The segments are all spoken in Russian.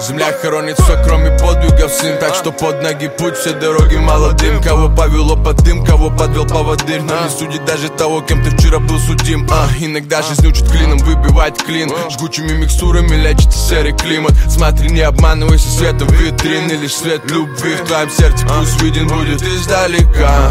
Земля хоронит все, кроме подвигов, сын. Так что под ноги путь, все дороги молодым. Кого повело под дым, кого подвел поводырь. Но не судит даже того, кем ты вчера был судим. Иногда жизнь учит клином выбивать клин. Жгучими микстурами лечится серый климат. Смотри, не обманывайся светом витрины. Лишь свет любви в твоем сердце пусть виден будет издалека.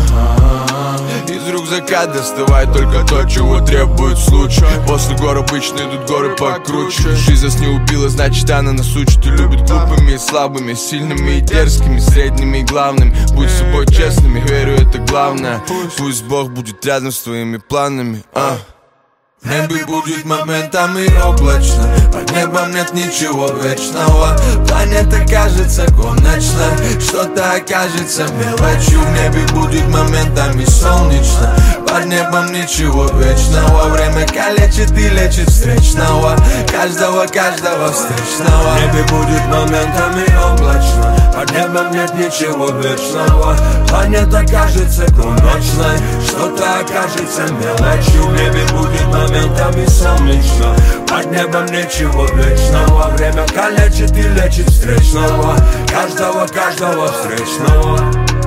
Из рюкзака доставай только то, чего требует случай. После гор обычно идут горы покруче. Жизнь нас не убила, значит она нас учит. И любит глупыми и слабыми, сильными и дерзкими, средними и главными. Будь с собой честными, верю, это главное. Пусть Бог будет рядом с твоими планами. В небе будет моментами облачно. Под небом нет ничего вечного. Планета кажется конечной, что-то окажется мелочью. В небе будет моментами солнечно. Под небом ничего вечного. Время калечит и лечит встречного. Каждого встречного. В небе будет моментами облачно. Под небом нет ничего вечного. Планета кажется конечной, что-то окажется мелочью. В небе будет моментами солнечно. Под небом ничего вечного. Время калечит и лечит встречного. Каждого встречного.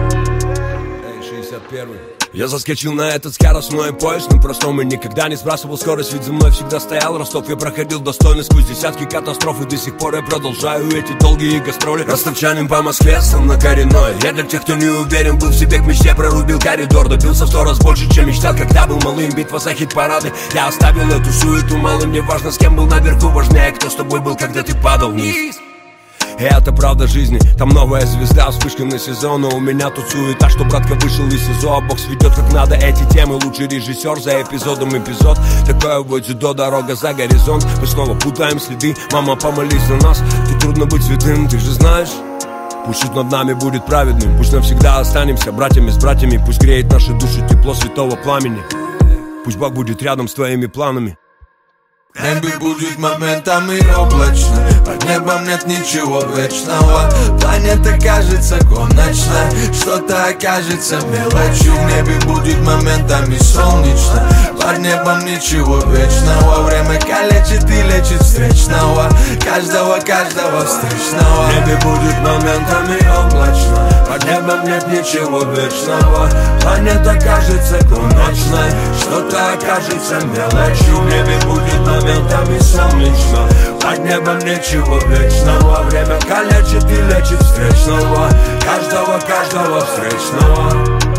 Эй, 61-й. Я заскочил на этот скоростной поезд, но простом и никогда не сбрасывал скорость, ведь за мной всегда стоял Ростов. Я проходил достойно сквозь десятки катастроф, и до сих пор я продолжаю эти долгие гастроли. Ростовчанин по Москве, стал на коренной. Я для тех, кто не уверен, был в себе, к мечте прорубил коридор. Добился в 100 раз больше, чем мечтал, когда был малым. Битва за хит-парады, я оставил эту суету малым. Не важно, с кем был наверху, важнее, кто с тобой был, когда ты падал вниз. И это правда жизни, там новая звезда, вспышка на сезон. Но у меня тут суета, что братка вышел из СИЗО, а бог сведет как надо эти темы. Лучший режиссер за эпизодом эпизод. Такое вот дзюдо, дорога за горизонт. Мы снова путаем следы, мама, помолись за нас. Тут трудно быть святым, ты же знаешь. Пусть суд над нами будет праведным. Пусть навсегда останемся братьями с братьями. Пусть греет наши души тепло святого пламени. Пусть Бог будет рядом с твоими планами. В небе будет моментами облачно. Под небом нет ничего вечного. Планета кажется конечной, что-то окажется мелочью. В небе будет моментами солнечно. Под небом ничего вечного. Время калечит и лечит встречного. Каждого встречного. В небе будет моментами облачно. Под небом нет ничего вечного. Планета кажется конечной, что-то окажется мелочью. В небе будет моментами солнечно. Под небом ничего вечного. Время калечит и лечит встречного. Каждого встречного.